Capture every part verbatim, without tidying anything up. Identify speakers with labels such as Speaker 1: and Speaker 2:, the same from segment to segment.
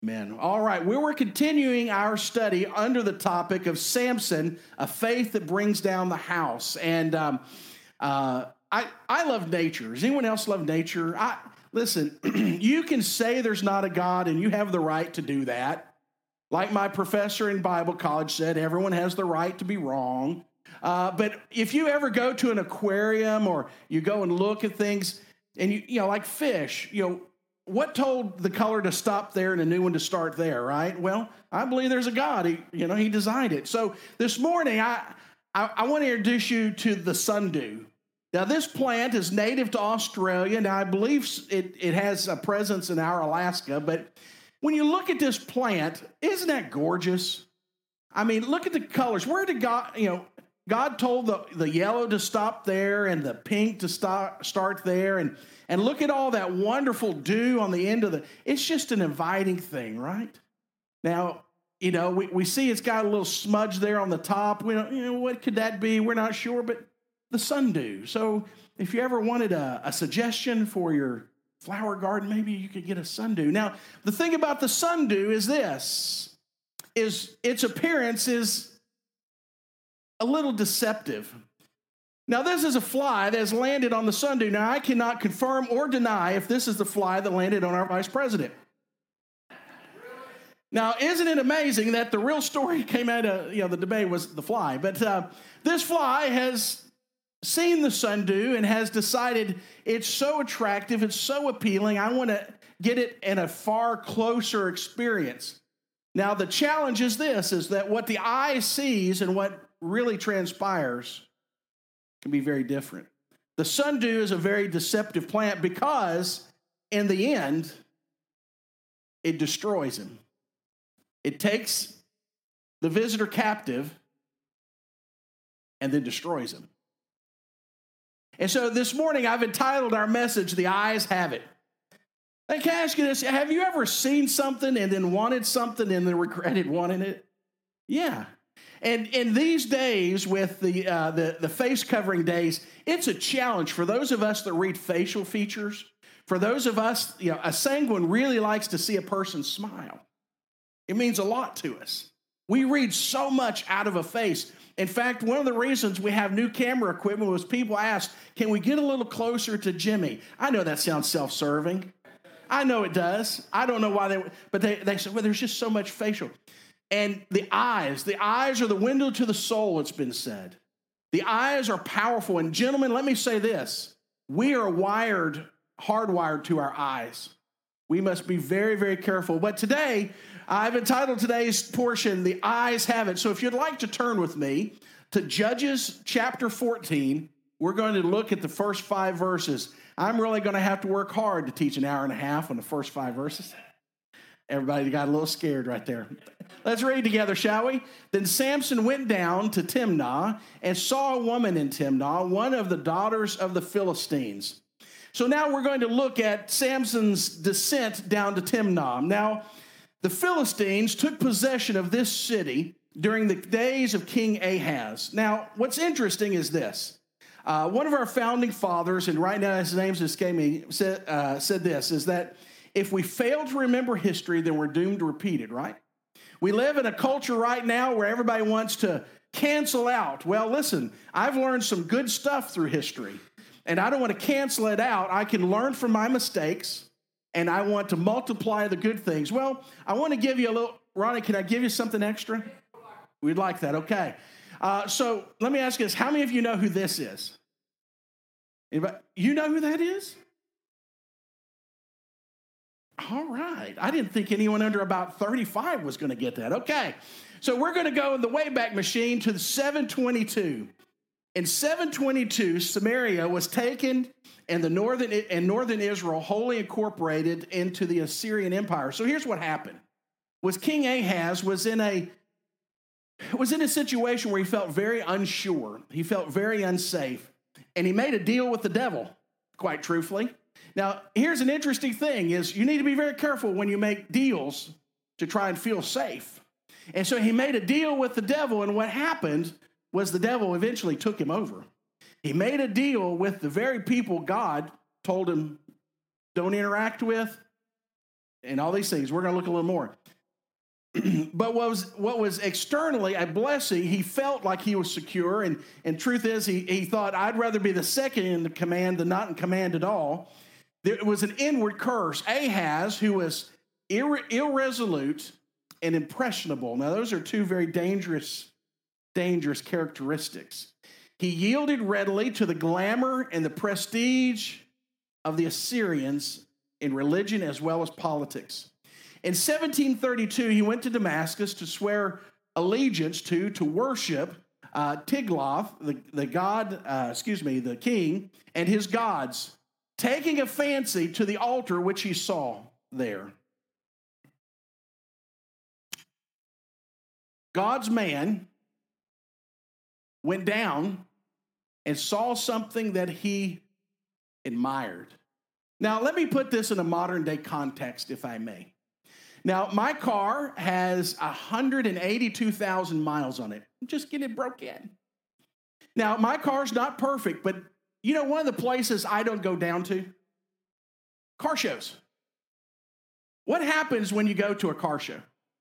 Speaker 1: Man, all right. We were continuing our study under the topic of Samson, a faith that brings down the house. And um, uh, I I love nature. Does anyone else love nature? I listen. You can say there's not a God, and you have the right to do that. Like my professor in Bible college said, everyone has the right to be wrong. Uh, but if you ever go to an aquarium or you go and look at things, and you you know like fish, you know. What told the color to stop there and a new one to start there, right? Well, I believe there's a God. He, you know, he designed it. So this morning, I, I, I want to introduce you to the sundew. Now, this plant is native to Australia. Now, I believe it, it has a presence in our Alaska. But when you look at this plant, isn't that gorgeous? I mean, look at the colors. Where did God, you know, God told the, the yellow to stop there and the pink to start, start there. And And look at all that wonderful dew on the end of the, it's just an inviting thing, right? Now, you know, we, we see it's got a little smudge there on the top. We don't, you know, what could that be? We're not sure, but the sundew. So if you ever wanted a, a suggestion for your flower garden, maybe you could get a sundew. Now, the thing about the sundew is this, is its appearance is a little deceptive. Now, this is a fly that has landed on the sundew. Now, I cannot confirm or deny if this is the fly that landed on our vice president. Now, isn't it amazing that the real story came out of, you know, the debate was the fly. But uh, this fly has seen the sundew and has decided it's so attractive, it's so appealing, I want to get it in a far closer experience. Now, the challenge is this, is that what the eye sees and what really transpires can be very different. The sundew is a very deceptive plant because in the end, it destroys him. It takes the visitor captive and then destroys him. And so this morning, I've entitled our message, The Eyes Have It. And can I ask you this? Have you ever seen something and then wanted something and then regretted wanting it? Yeah. And in these days, with the, uh, the the face covering days, it's a challenge for those of us that read facial features. For those of us, you know, a sanguine really likes to see a person smile. It means a lot to us. We read so much out of a face. In fact, one of the reasons we have new camera equipment was people asked, can we get a little closer to Jimmy? I know that sounds self-serving. I know it does. I don't know why they, but they, they said, well, there's just so much facial. And the eyes, the eyes are the window to the soul, it's been said. The eyes are powerful. And gentlemen, let me say this. We are wired, hardwired to our eyes. We must be very, very careful. But today, I've entitled today's portion, The Eyes Have It. So if you'd like to turn with me to Judges chapter fourteen, we're going to look at the first five verses. I'm really going to have to work hard to teach an hour and a half on the first five verses. Everybody got a little scared right there. Let's read together, shall we? Then Samson went down to Timnah and saw a woman in Timnah, one of the daughters of the Philistines. So now we're going to look at Samson's descent down to Timnah. Now, the Philistines took possession of this city during the days of King Ahaz. Now, what's interesting is this. Uh, one of our founding fathers, and right now his name's escaping me, said, uh, said this, is that if we fail to remember history, then we're doomed to repeat it, right? We live in a culture right now where everybody wants to cancel out. Well, listen, I've learned some good stuff through history, and I don't want to cancel it out. I can learn from my mistakes, and I want to multiply the good things. Well, I want to give you a little, Ronnie, can I give you something extra? We'd like that, okay. Uh, so let me ask you this. How many of you know who this is? Anybody? You know who that is? All right. I didn't think anyone under about thirty-five was going to get that. Okay. So we're going to go in the Wayback Machine to the seven twenty-two. In seven twenty-two, Samaria was taken and the northern and northern Israel wholly incorporated into the Assyrian Empire. So here's what happened. Was King Ahaz was in a was in a situation where he felt very unsure. He felt very unsafe. And he made a deal with the devil, quite truthfully. Now, here's an interesting thing is you need to be very careful when you make deals to try and feel safe. And so he made a deal with the devil, and what happened was the devil eventually took him over. He made a deal with the very people God told him don't interact with. and all these things. We're going to look a little more. But what was what was externally a blessing, he felt like he was secure. And, and truth is, he, he thought, I'd rather be the second in the command than not in command at all. There was an inward curse. Ahaz, who was irre- irresolute and impressionable. Now, those are two very dangerous, dangerous characteristics. He yielded readily to the glamour and the prestige of the Assyrians in religion as well as politics. In seventeen thirty-two, he went to Damascus to swear allegiance to, to worship uh, Tiglath, the, the god, uh, excuse me, the king, and his gods, taking a fancy to the altar which he saw there. God's man went down and saw something that he admired. Now, let me put this in a modern day context, if I may. Now, my car has one hundred eighty-two thousand miles on it. I'm just getting it broke in. Now, my car's not perfect, but you know, one of the places I don't go down to? Car shows. What happens when you go to a car show?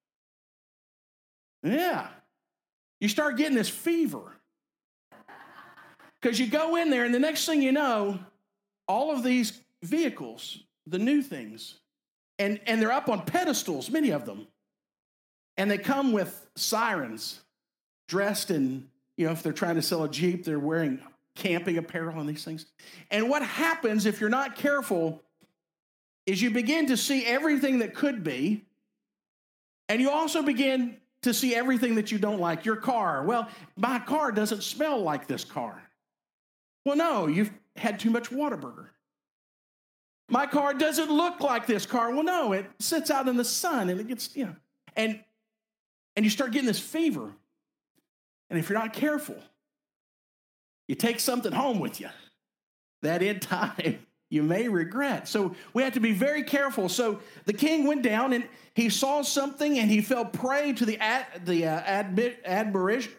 Speaker 1: Yeah. You start getting this fever. Because you go in there, and the next thing you know, all of these vehicles, the new things, and, and they're up on pedestals, many of them. And they come with sirens, dressed in, you know, if they're trying to sell a Jeep, they're wearing camping apparel and these things. And what happens if you're not careful is you begin to see everything that could be, and you also begin to see everything that you don't like. Your car, well, my car doesn't smell like this car. Well, no, you've had too much Whataburger. My car doesn't look like this car. Well, no, it sits out in the sun and it gets, you know, and, and you start getting this fever. And if you're not careful, you take something home with you that in time you may regret. So we have to be very careful. So the king went down and he saw something and he fell prey to the, ad, the uh, admi- admiration.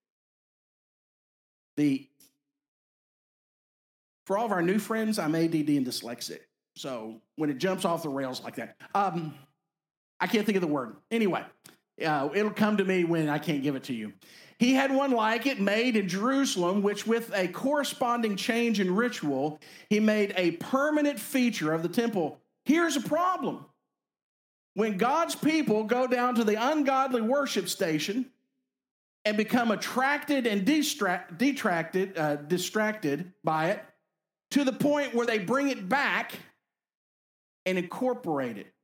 Speaker 1: The, for all of our new friends, I'm A D D and dyslexic. So when it jumps off the rails like that, um, I can't think of the word. Anyway, uh, it'll come to me when I can't give it to you. He had one like it made in Jerusalem, which with a corresponding change in ritual, he made a permanent feature of the temple. Here's a problem. When God's people go down to the ungodly worship station and become attracted and distract, detracted, uh, distracted by it, to the point where they bring it back and incorporate it.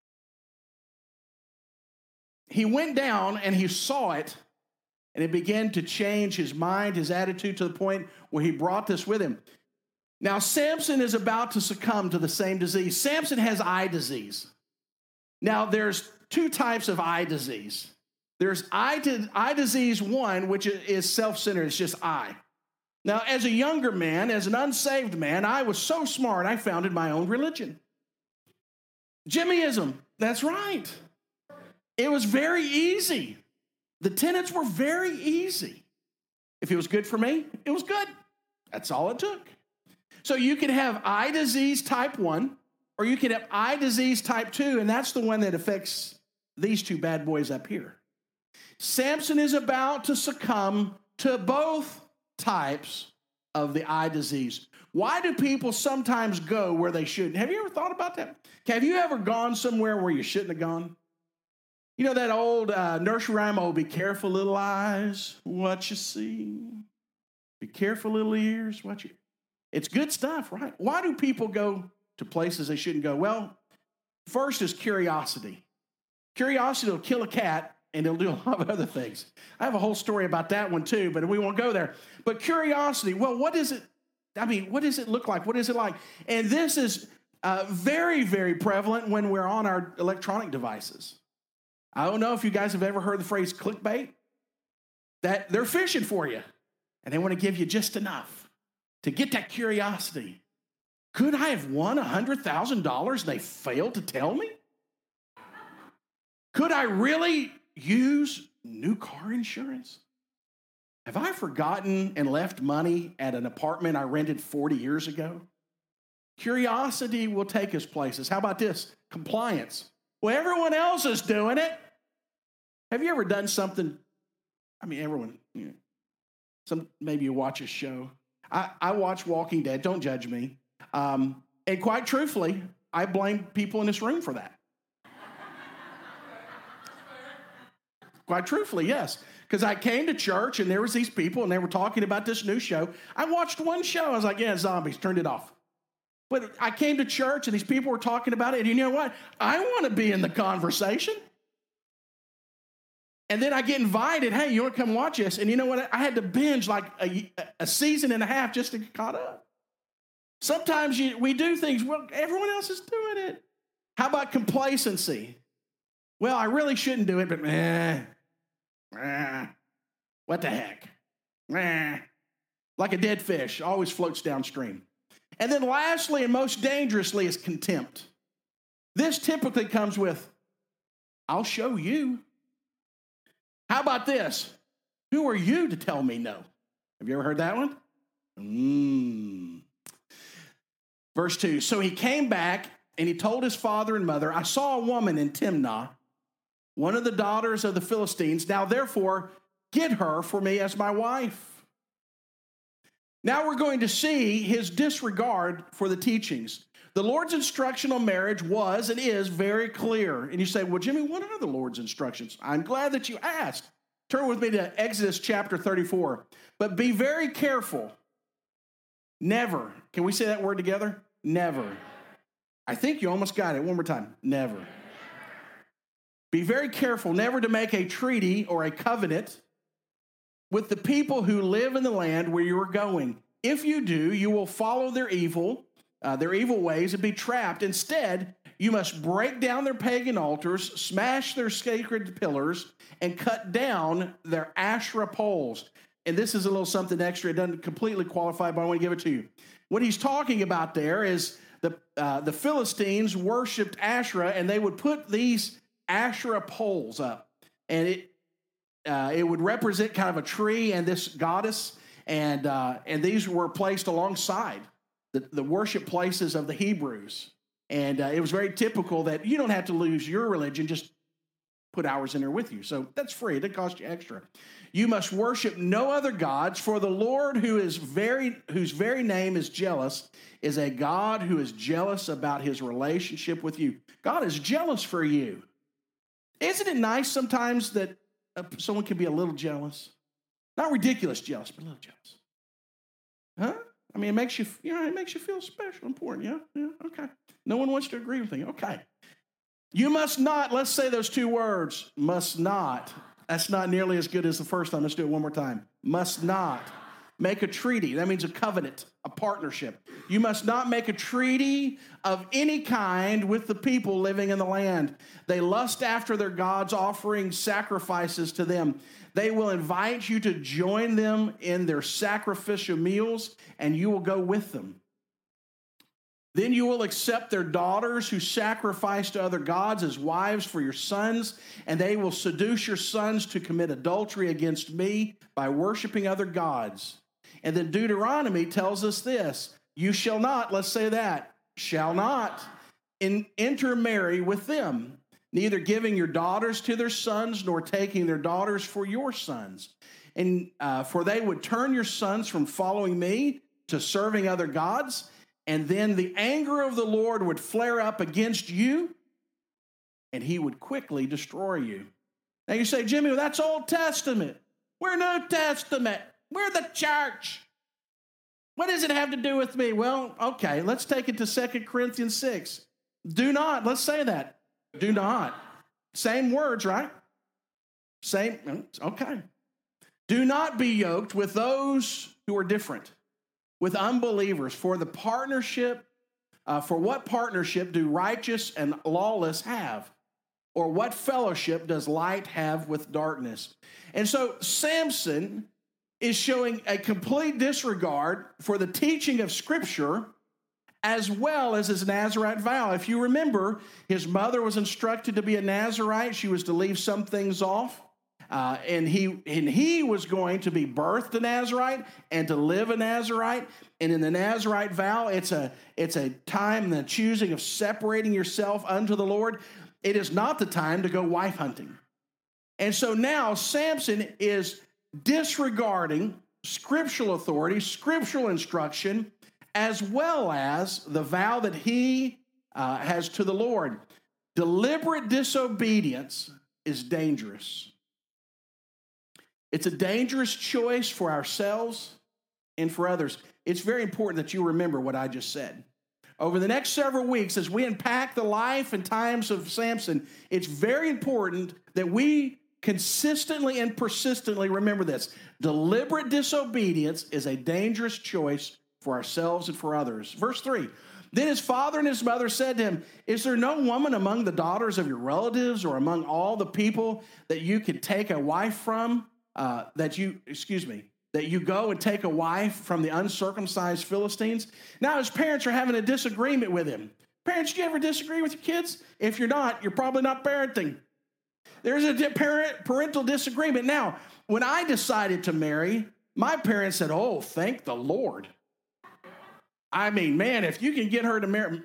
Speaker 1: He went down and he saw it, and it began to change his mind, his attitude, to the point where he brought this with him. Now, Samson is about to succumb to the same disease. Samson has eye disease. Now, there's two types of eye disease. There's eye, to, eye disease one, which is self-centered. It's just eye. Now, as a younger man, as an unsaved man, I was so smart, I founded my own religion. Jimmyism, that's right. It was very easy. The tenets were very easy. If it was good for me, it was good. That's all it took. So you can have eye disease type one, or you can have eye disease type two, and that's the one that affects these two bad boys up here. Samson is about to succumb to both types of the eye disease. Why do people sometimes go where they shouldn't? Have you ever thought about that? Have you ever gone somewhere where you shouldn't have gone? You know that old uh, nursery rhyme, oh, be careful, little eyes, what you see. Be careful, little ears, what you... It's good stuff, right? Why do people go to places they shouldn't go? Well, first is curiosity. Curiosity will kill a cat, and it'll do a lot of other things. I have a whole story about that one too, but we won't go there. But curiosity, well, what is it? I mean, what does it look like? What is it like? And this is uh, very, very prevalent when we're on our electronic devices. I don't know if you guys have ever heard the phrase clickbait. That they're fishing for you, and they want to give you just enough to get that curiosity. Could I have won one hundred thousand dollars and they failed to tell me? Could I really use new car insurance? Have I forgotten and left money at an apartment I rented forty years ago? Curiosity will take us places. How about this? Compliance. Well, everyone else is doing it. Have you ever done something? I mean, everyone, you know, some, maybe you watch a show. I, I watch Walking Dead. Don't judge me. Um, and quite truthfully, I blame people in this room for that. Quite truthfully, yes. Because I came to church and there was these people and they were talking about this new show. I watched one show. I was like, yeah, zombies, turned it off. But I came to church and these people were talking about it. And you know what? I want to be in the conversation. And then I get invited, hey, you want to come watch this? And you know what? I had to binge like a, a season and a half just to get caught up. Sometimes you, we do things, well, everyone else is doing it. How about complacency? Well, I really shouldn't do it, but eh, eh, what the heck? Eh. Like a dead fish, always floats downstream. And then lastly and most dangerously is contempt. This typically comes with, I'll show you. How about this? Who are you to tell me no? Have you ever heard that one? Mm. Verse two, so he came back and he told his father and mother, I saw a woman in Timnah, one of the daughters of the Philistines. Now, therefore, get her for me as my wife. Now we're going to see his disregard for the teachings. The Lord's instruction on marriage was and is very clear. And you say, well, Jimmy, what are the Lord's instructions? I'm glad that you asked. Turn with me to Exodus chapter thirty-four. But be very careful. Never. Can we say that word together? Never. I think you almost got it. One more time. Never. Be very careful never to make a treaty or a covenant with the people who live in the land where you are going. If you do, you will follow their evil, uh, their evil ways and be trapped. Instead, you must break down their pagan altars, smash their sacred pillars, and cut down their Asherah poles. And this is a little something extra. It doesn't completely qualify, but I want to give it to you. What he's talking about there is the, uh, the Philistines worshipped Asherah, and they would put these Asherah poles up. And it uh, it would represent kind of a tree and this goddess. And, uh, and these were placed alongside the, the worship places of the Hebrews. And uh, it was very typical that you don't have to lose your religion, just put ours in there with you. So that's free. It doesn't cost you extra. You must worship no other gods, for the Lord, who is very, whose very name is jealous, is a God who is jealous about his relationship with you. God is jealous for you. Isn't it nice sometimes that uh, someone can be a little jealous? Not ridiculous jealous, but a little jealous. Huh? I mean, it makes you, you know, it makes you feel special, important. Yeah, yeah, okay. No one wants to agree with me. Okay. You must not, let's say those two words, must not. That's not nearly as good as the first time. Let's do it one more time. Must not make a treaty. That means a covenant, a partnership. You must not make a treaty of any kind with the people living in the land. They lust after their gods, offering sacrifices to them. They will invite you to join them in their sacrificial meals, and you will go with them. Then you will accept their daughters who sacrifice to other gods as wives for your sons, and they will seduce your sons to commit adultery against me by worshiping other gods. And then Deuteronomy tells us this, you shall not, let's say that, shall not in, intermarry with them, neither giving your daughters to their sons, nor taking their daughters for your sons. And uh, for they would turn your sons from following me to serving other gods, and then the anger of the Lord would flare up against you, and he would quickly destroy you. Now you say, Jimmy, well, that's Old Testament. We're New Testament. We're the church. What does it have to do with me? Well, okay, let's take it to Second Corinthians six. Do not, let's say that. Do not. Same words, right? Same, okay. Do not be yoked with those who are different, with unbelievers, for the partnership, uh, for what partnership do righteous and lawless have? Or what fellowship does light have with darkness? And so Samson is showing a complete disregard for the teaching of Scripture as well as his Nazirite vow. If you remember, his mother was instructed to be a Nazirite. She was to leave some things off. Uh, and he and he was going to be birthed a Nazarite and to live a Nazarite. And in the Nazarite vow, it's a it's a time, the choosing of separating yourself unto the Lord. It is not the time to go wife hunting. And so now Samson is disregarding scriptural authority, scriptural instruction, as well as the vow that he uh, has to the Lord. Deliberate disobedience is dangerous. It's a dangerous choice for ourselves and for others. It's very important that you remember what I just said. Over the next several weeks, as we unpack the life and times of Samson, it's very important that we consistently and persistently remember this. Deliberate disobedience is a dangerous choice for ourselves and for others. Verse three, then his father and his mother said to him, is there no woman among the daughters of your relatives or among all the people that you could take a wife from? Uh, that you, excuse me, that you go and take a wife from the uncircumcised Philistines? Now his parents are having a disagreement with him. Parents, do you ever disagree with your kids? If you're not, you're probably not parenting. There's a parent, parental disagreement. Now, when I decided to marry, my parents said, oh, thank the Lord. I mean, man, if you can get her to marry.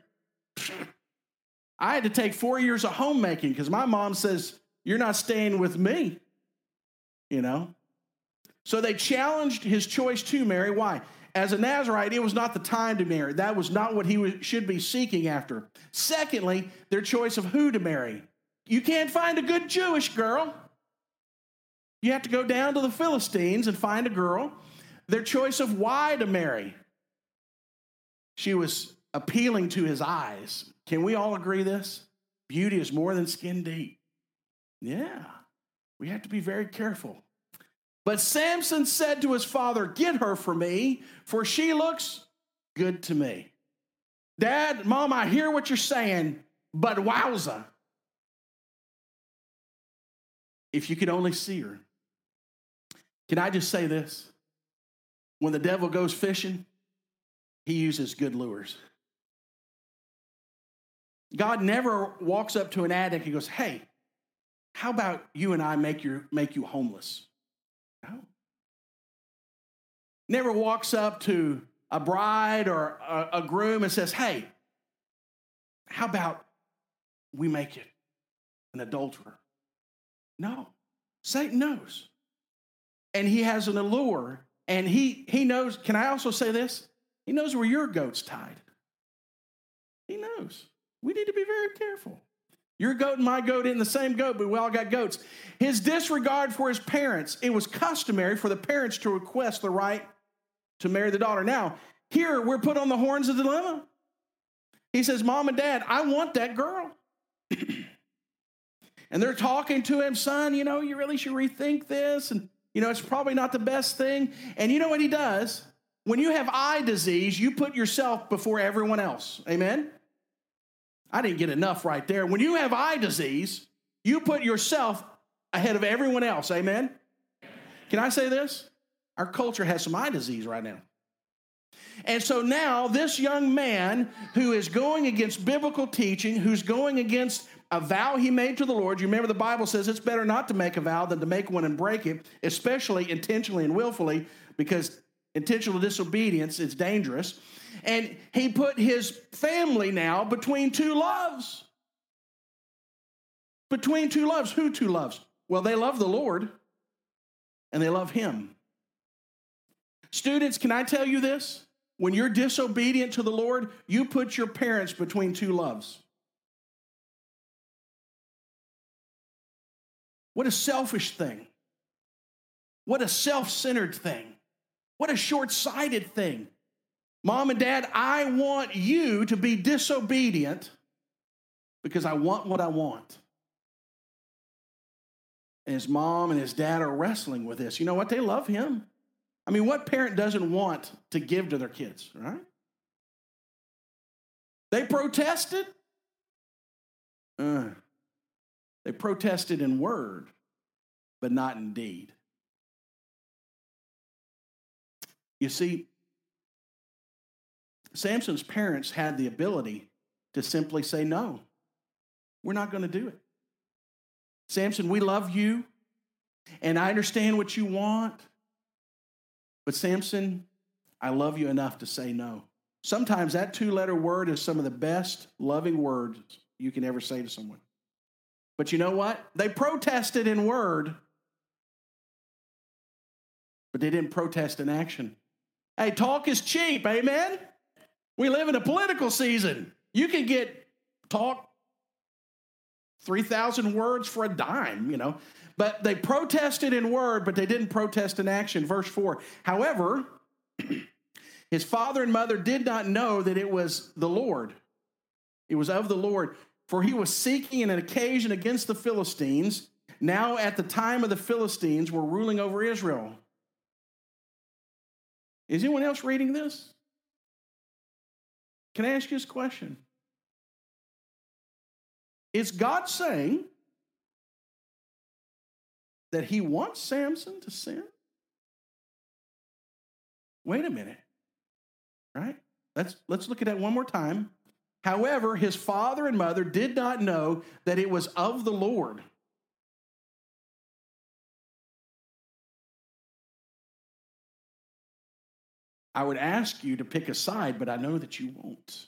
Speaker 1: I had to take four years of homemaking because my mom says, you're not staying with me. You know? So they challenged his choice to marry. Why? As a Nazarite, it was not the time to marry. That was not what he was, should be seeking after. Secondly, their choice of who to marry. You can't find a good Jewish girl. You have to go down to the Philistines and find a girl. Their choice of why to marry. She was appealing to his eyes. Can we all agree this? Beauty is more than skin deep. Yeah. We have to be very careful. But Samson said to his father, get her for me, for she looks good to me. Dad, Mom, I hear what you're saying, but wowza. If you could only see her. Can I just say this? When the devil goes fishing, he uses good lures. God never walks up to an addict and goes, hey, how about you and I make you, make you homeless? No. Never walks up to a bride or a, a groom and says, hey, how about we make it an adulterer? No. Satan knows. And he has an allure. And he, he knows, can I also say this? He knows where your goat's tied. He knows. We need to be very careful. Your goat and my goat isn't the same goat, but we all got goats. His disregard for his parents. It was customary for the parents to request the right to marry the daughter. Now, here we're put on the horns of the dilemma. He says, Mom and Dad, I want that girl. And they're talking to him, son, you know, you really should rethink this. And, you know, it's probably not the best thing. And you know what he does? When you have eye disease, you put yourself before everyone else. Amen? I didn't get enough right there. When you have eye disease, you put yourself ahead of everyone else. Amen? Can I say this? Our culture has some eye disease right now. And so now this young man who is going against biblical teaching, who's going against a vow he made to the Lord. You remember the Bible says it's better not to make a vow than to make one and break it, especially intentionally and willfully, because intentional disobedience is dangerous. And he put his family now between two loves. Between two loves. Who two loves? Well, they love the Lord and they love him. Students, can I tell you this? When you're disobedient to the Lord, you put your parents between two loves. What a selfish thing. What a self-centered thing. What a short-sighted thing. Mom and Dad, I want you to be disobedient because I want what I want. And his mom and his dad are wrestling with this. You know what? They love him. I mean, what parent doesn't want to give to their kids, right? They protested. Uh, they protested in word, but not in deed. You see, Samson's parents had the ability to simply say, no, we're not going to do it. Samson, we love you. And I understand what you want. But Samson, I love you enough to say no. Sometimes that two-letter word is some of the best loving words you can ever say to someone. But you know what? They protested in word, but they didn't protest in action. Hey, talk is cheap, amen? We live in a political season. You can get talk three thousand words for a dime, you know. But they protested in word, but they didn't protest in action. Verse four, however, his father and mother did not know that it was the Lord. It was of the Lord, for he was seeking an occasion against the Philistines. Now at the time of the Philistines were ruling over Israel. Is anyone else reading this? Can I ask you this question? Is God saying that he wants Samson to sin? Wait a minute. Right? Let's, let's look at that one more time. However, his father and mother did not know that it was of the Lord. I would ask you to pick a side, but I know that you won't.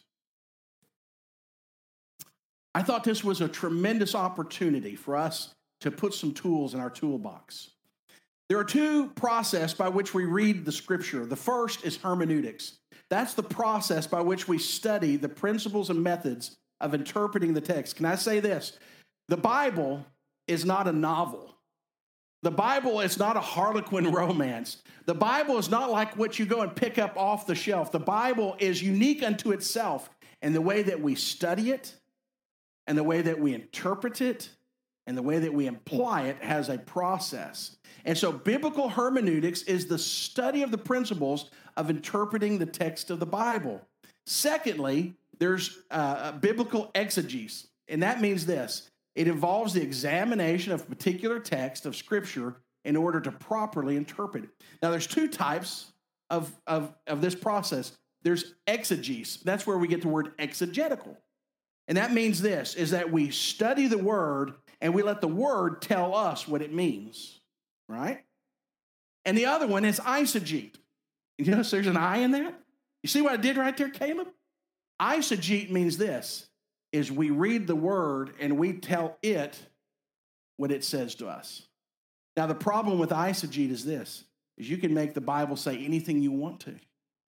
Speaker 1: I thought this was a tremendous opportunity for us to put some tools in our toolbox. There are two processes by which we read the scripture. The first is hermeneutics. That's the process by which we study the principles and methods of interpreting the text. Can I say this? The Bible is not a novel. The Bible is not a Harlequin romance. The Bible is not like what you go and pick up off the shelf. The Bible is unique unto itself in the way that we study it and the way that we interpret it and the way that we apply it has a process. And so biblical hermeneutics is the study of the principles of interpreting the text of the Bible. Secondly, there's uh, biblical exegesis, and that means this. It involves the examination of a particular text of Scripture in order to properly interpret it. Now, there's two types of, of, of this process. There's exegesis. That's where we get the word exegetical. And that means this, is that we study the Word and we let the Word tell us what it means, right? And the other one is eisegete. You notice there's an I in that? You see what I did right there, Caleb? Eisegete means this, is we read the Word and we tell it what it says to us. Now, the problem with eisegete is this, is you can make the Bible say anything you want to,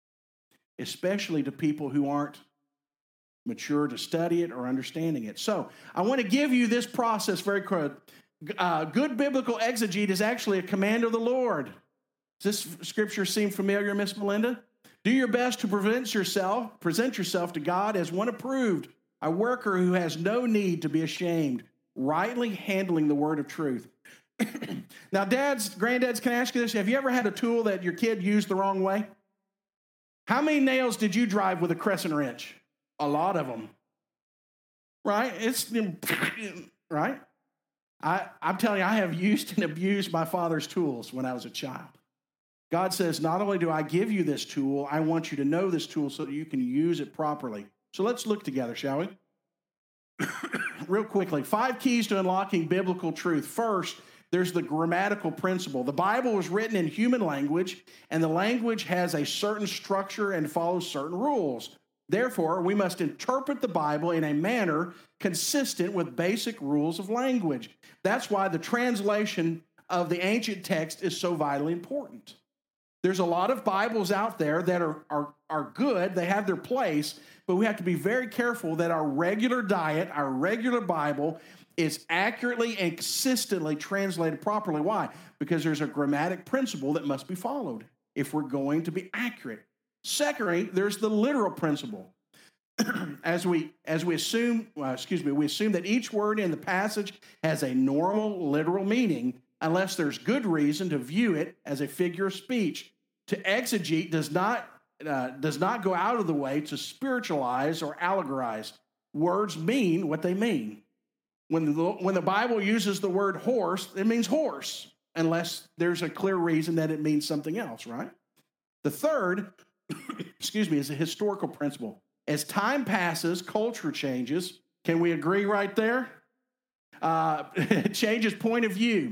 Speaker 1: especially to people who aren't mature to study it or understanding it. So I want to give you this process very quick. Uh, good biblical exegete is actually a command of the Lord. Does this scripture seem familiar, Miss Melinda? Do your best to present yourself, present yourself to God as one approved, a worker who has no need to be ashamed, rightly handling the word of truth. Now, dads, granddads, can I ask you this? Have you ever had a tool that your kid used the wrong way? How many nails did you drive with a crescent wrench? A lot of them, right? It's, right? I, I'm telling you, I have used and abused my father's tools when I was a child. God says, not only do I give you this tool, I want you to know this tool so that you can use it properly. So let's look together, shall we? Real quickly, five keys to unlocking biblical truth. First, there's the grammatical principle. The Bible was written in human language, and the language has a certain structure and follows certain rules. Therefore, we must interpret the Bible in a manner consistent with basic rules of language. That's why the translation of the ancient text is so vitally important. There's a lot of Bibles out there that are, are, are good. They have their place, but we have to be very careful that our regular diet, our regular Bible, is accurately and consistently translated properly. Why? Because there's a grammatic principle that must be followed if we're going to be accurate. Secondly, there's the literal principle. as we as we assume, well, excuse me, we assume that each word in the passage has a normal literal meaning, unless there's good reason to view it as a figure of speech. To exegete does not uh, does not go out of the way to spiritualize or allegorize. Words mean what they mean. When the, when the Bible uses the word horse, it means horse, unless there's a clear reason that it means something else, right? The third, excuse me, is a historical principle. As time passes, culture changes. Can we agree right there? Uh, it changes point of view.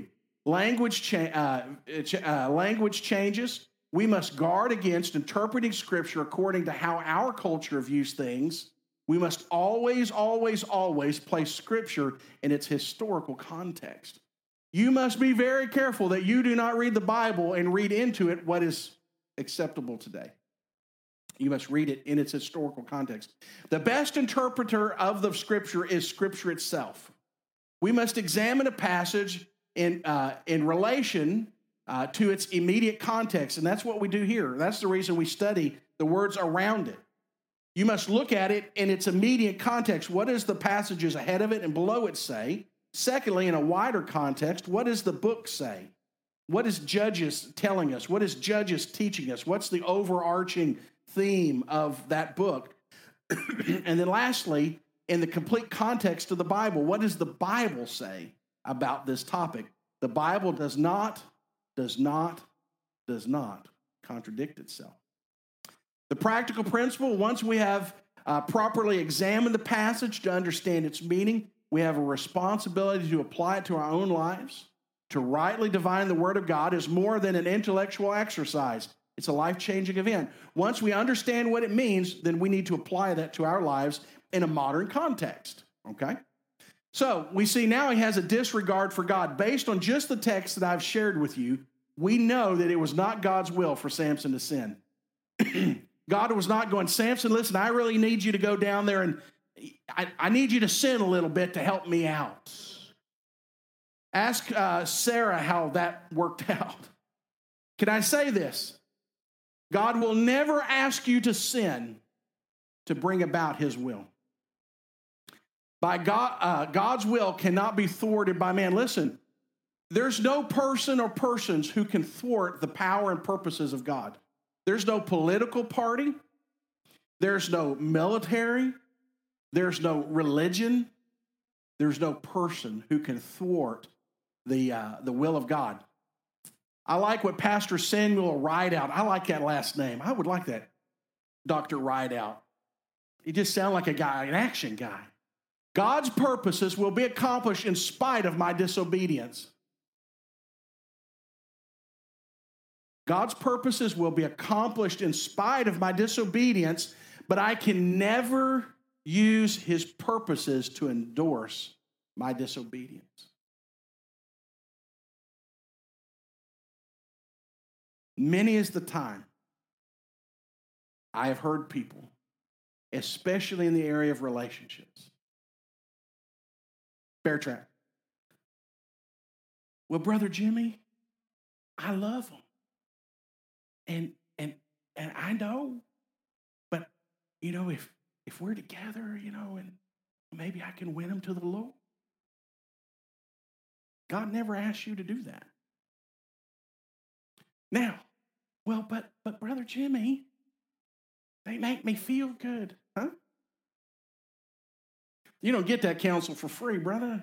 Speaker 1: Language, cha- uh, uh, language changes. We must guard against interpreting Scripture according to how our culture views things. We must always, always, always place Scripture in its historical context. You must be very careful that you do not read the Bible and read into it what is acceptable today. You must read it in its historical context. The best interpreter of the Scripture is Scripture itself. We must examine a passage in, uh, in relation uh, to its immediate context, and that's what we do here. That's the reason we study the words around it. You must look at it in its immediate context. What does the passages ahead of it and below it say? Secondly, in a wider context, what does the book say? What is Judges telling us? What is Judges teaching us? What's the overarching theme of that book? And then lastly, in the complete context of the Bible, what does the Bible say about this topic? The Bible does not, does not, does not contradict itself. The practical principle, once we have uh, properly examined the passage to understand its meaning, we have a responsibility to apply it to our own lives. To rightly divine the Word of God is more than an intellectual exercise. It's a life-changing event. Once we understand what it means, then we need to apply that to our lives in a modern context, okay? So we see now he has a disregard for God. Based on just the text that I've shared with you, we know that it was not God's will for Samson to sin. God was not going, Samson, listen, I really need you to go down there and I, I need you to sin a little bit to help me out. Ask uh, Sarah how that worked out. Can I say this? God will never ask you to sin to bring about his will. By God, uh, God's will cannot be thwarted by man. Listen, there's no person or persons who can thwart the power and purposes of God. There's no political party. There's no military. There's no religion. There's no person who can thwart the, uh, the will of God. I like what Pastor Samuel Rideout, I like that last name. I would like that, Doctor Rideout. He just sounds like a guy, an action guy. God's purposes will be accomplished in spite of my disobedience. God's purposes will be accomplished in spite of my disobedience, but I can never use his purposes to endorse my disobedience. Many is the time I have heard people, especially in the area of relationships, bear trap. Well, Brother Jimmy, I love him. And and and I know, but you know, if if we're together, you know, and maybe I can win him to the Lord. God never asked you to do that. Now, well, but but Brother Jimmy, they make me feel good, huh? You don't get that counsel for free, brother.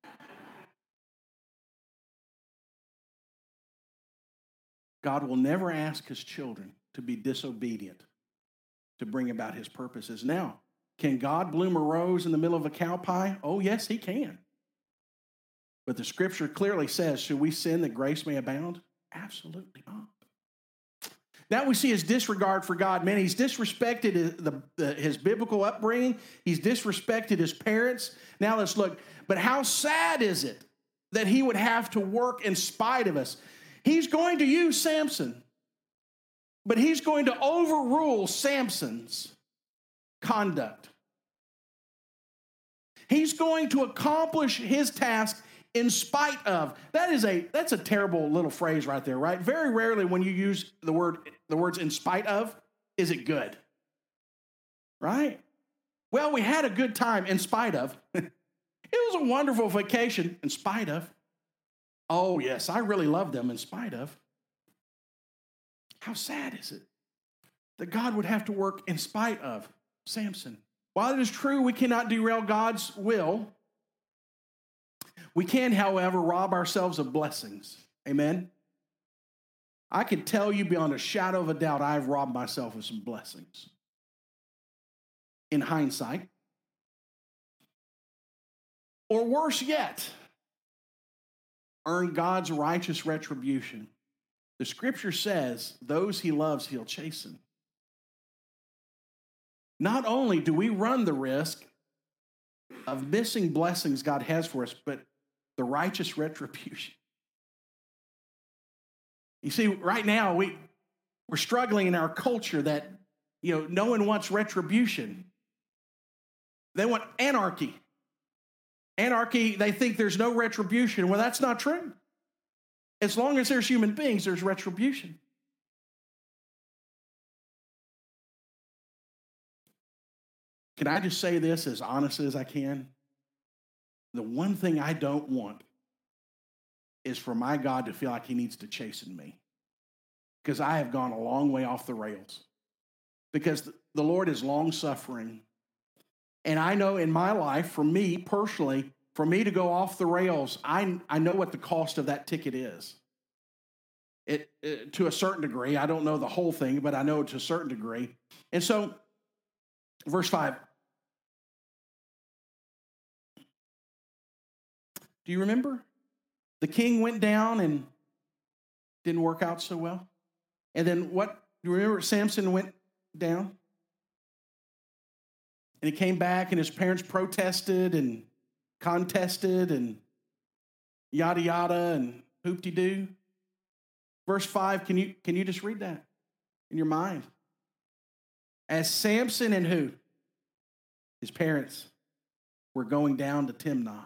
Speaker 1: God will never ask his children to be disobedient to bring about his purposes. Now, can God bloom a rose in the middle of a cow pie? Oh, yes, he can. But the scripture clearly says, should we sin that grace may abound? Absolutely not. Now we see his disregard for God. Man, he's disrespected his, the, the, his biblical upbringing. He's disrespected his parents. Now let's look. But how sad is it that he would have to work in spite of us? He's going to use Samson, but he's going to overrule Samson's conduct. He's going to accomplish his task in spite of. That is a that's a terrible little phrase right there, right? Very rarely when you use the word the words in spite of, is it good? Right? Well, we had a good time in spite of. It was a wonderful vacation in spite of. Oh, yes, I really love them in spite of. How sad is it that God would have to work in spite of Samson? While it is true we cannot derail God's will, we can, however, rob ourselves of blessings. Amen? I can tell you beyond a shadow of a doubt, I've robbed myself of some blessings. In hindsight. Or worse yet, earn God's righteous retribution. The scripture says, those he loves, he'll chasten. Not only do we run the risk of missing blessings God has for us, but the righteous retribution. You see, right now, we, we're struggling in our culture that, you know, no one wants retribution. They want anarchy. Anarchy, they think there's no retribution. Well, that's not true. As long as there's human beings, there's retribution. Can I just say this as honestly as I can? The one thing I don't want is for my God to feel like he needs to chasten me, because I have gone a long way off the rails. Because the Lord is long-suffering. And I know in my life, for me personally, for me to go off the rails, I, I know what the cost of that ticket is. It, it to a certain degree. I don't know the whole thing, but I know to a certain degree. And so, verse five. Do you remember? The king went down and didn't work out so well. And then what? Do you remember Samson went down? And he came back and his parents protested and contested and yada yada and hoop-de-doo. Verse five, can you, can you just read that in your mind? As Samson and who? His parents were going down to Timnah.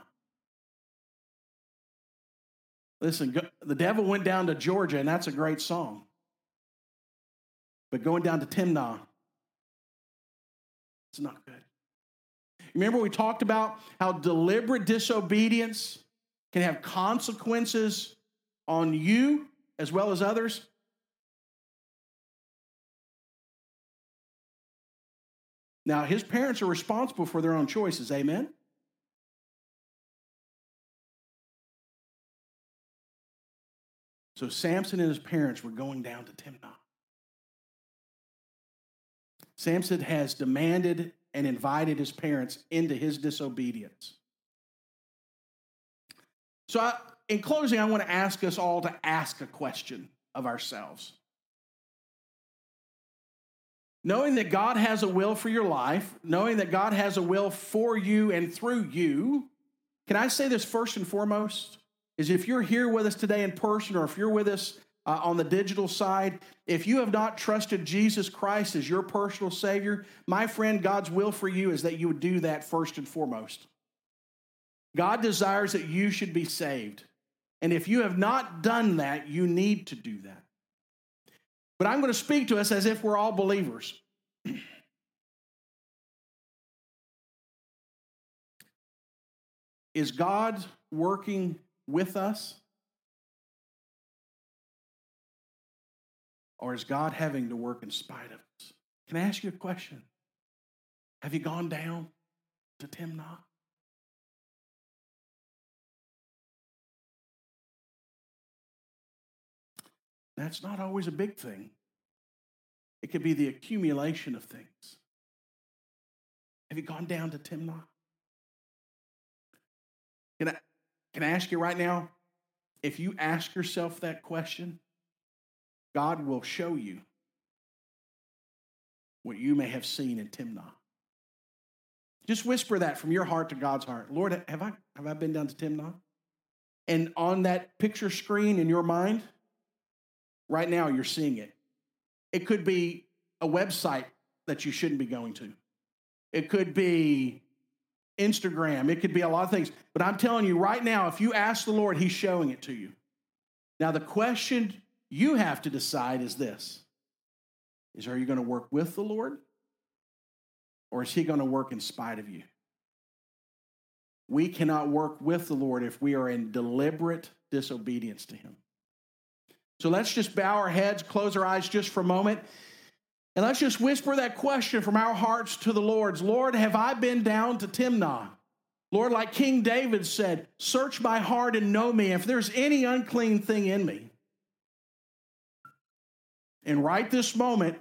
Speaker 1: Listen, the devil went down to Georgia, and that's a great song. But going down to Timnah, it's not good. Remember we talked about how deliberate disobedience can have consequences on you as well as others? Now, his parents are responsible for their own choices, amen? So Samson and his parents were going down to Timnah. Samson has demanded and invited his parents into his disobedience. So I, in closing, I want to ask us all to ask a question of ourselves. Knowing that God has a will for your life, knowing that God has a will for you and through you, can I say this first and foremost? Is if you're here with us today in person, or if you're with us uh, on the digital side, if you have not trusted Jesus Christ as your personal Savior, my friend, God's will for you is that you would do that first and foremost. God desires that you should be saved. And if you have not done that, you need to do that. But I'm going to speak to us as if we're all believers. Is God working with us? Or is God having to work in spite of us? Can I ask you a question? Have you gone down to Timnah? That's not always a big thing. It could be the accumulation of things. Have you gone down to Timnah? Can I, can I ask you right now, if you ask yourself that question, God will show you what you may have seen in Timnah. Just whisper that from your heart to God's heart. Lord, have I, have I been down to Timnah? And on that picture screen in your mind, right now you're seeing it. It could be a website that you shouldn't be going to. It could be Instagram. It could be a lot of things. But I'm telling you right now, if you ask the Lord, he's showing it to you. Now, the question you have to decide is this. Is, are you going to work with the Lord? Or is he going to work in spite of you? We cannot work with the Lord if we are in deliberate disobedience to him. So let's just bow our heads, close our eyes just for a moment, and let's just whisper that question from our hearts to the Lord's. Lord, have I been down to Timnah? Lord, like King David said, search my heart and know me if there's any unclean thing in me. And right this moment,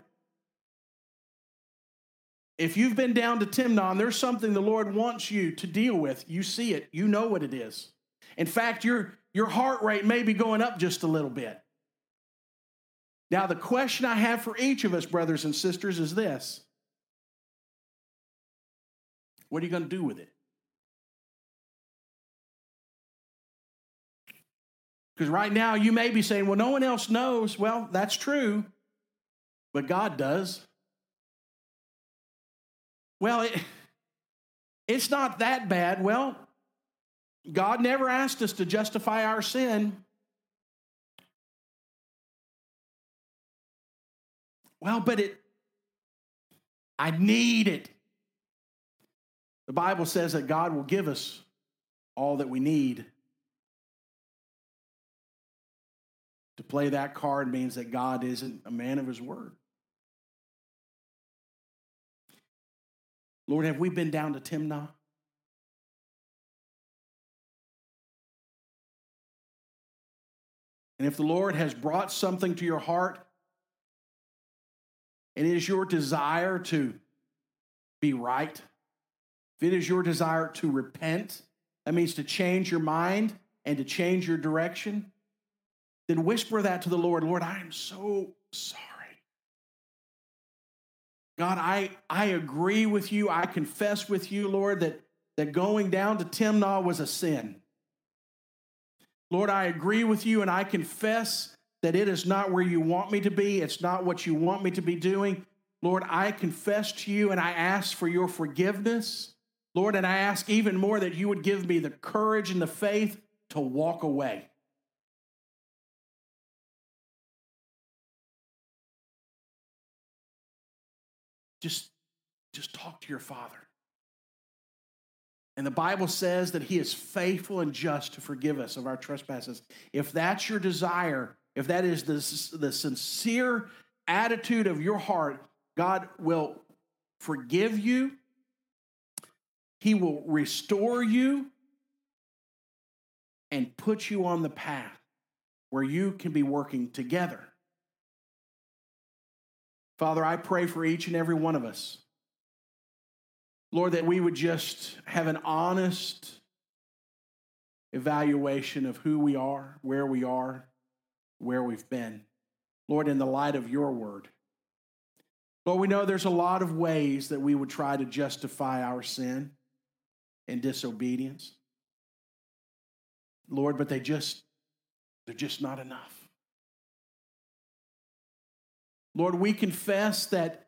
Speaker 1: if you've been down to Timnah and there's something the Lord wants you to deal with, you see it, you know what it is. In fact, you're your heart rate may be going up just a little bit. Now, the question I have for each of us, brothers and sisters, is this. What are you going to do with it? Because right now you may be saying, well, no one else knows. Well, that's true, but God does. Well, it, it's not that bad. Well, God never asked us to justify our sin. Well, but it, I need it. The Bible says that God will give us all that we need. To play that card means that God isn't a man of his word. Lord, have we been down to Timnah? And if the Lord has brought something to your heart, and it is your desire to be right, if it is your desire to repent, that means to change your mind and to change your direction, then whisper that to the Lord. Lord, I am so sorry. God, I, I agree with you. I confess with you, Lord, that, that going down to Timnah was a sin. Lord, I agree with you, and I confess that it is not where you want me to be. It's not what you want me to be doing. Lord, I confess to you, and I ask for your forgiveness. Lord, and I ask even more that you would give me the courage and the faith to walk away. Just, just talk to your Father. And the Bible says that he is faithful and just to forgive us of our trespasses. If that's your desire, if that is the, the sincere attitude of your heart, God will forgive you. He will restore you and put you on the path where you can be working together. Father, I pray for each and every one of us. Lord, that we would just have an honest evaluation of who we are, where we are, where we've been. Lord, in the light of your word. Lord, we know there's a lot of ways that we would try to justify our sin and disobedience. Lord, but they just, they're just not enough. Lord, we confess that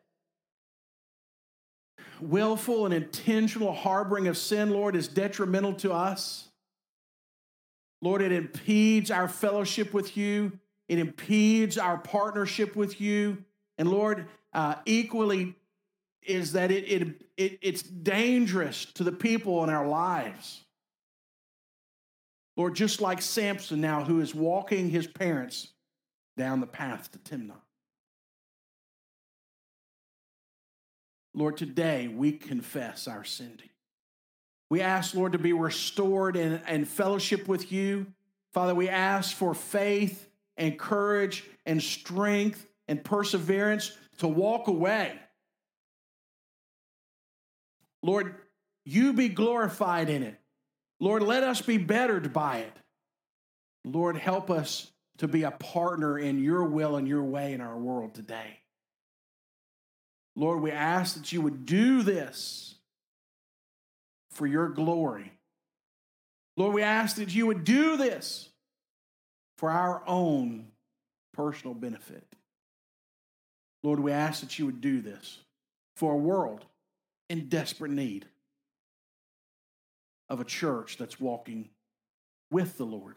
Speaker 1: willful and intentional harboring of sin, Lord, is detrimental to us. Lord, it impedes our fellowship with you. It impedes our partnership with you. And Lord, uh, equally is that it, it, it, it's dangerous to the people in our lives. Lord, just like Samson now, who is walking his parents down the path to Timnah. Lord, today we confess our sin to you. We ask, Lord, to be restored in, in fellowship with you. Father, we ask for faith and courage and strength and perseverance to walk away. Lord, you be glorified in it. Lord, let us be bettered by it. Lord, help us to be a partner in your will and your way in our world today. Lord, we ask that you would do this for your glory. Lord, we ask that you would do this for our own personal benefit. Lord, we ask that you would do this for a world in desperate need of a church that's walking with the Lord.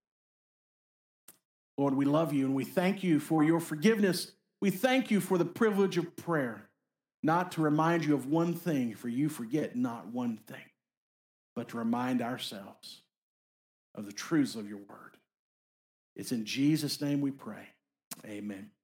Speaker 1: Lord, we love you and we thank you for your forgiveness. We thank you for the privilege of prayer. Not to remind you of one thing, for you forget not one thing, but to remind ourselves of the truths of your word. It's in Jesus' name we pray. Amen.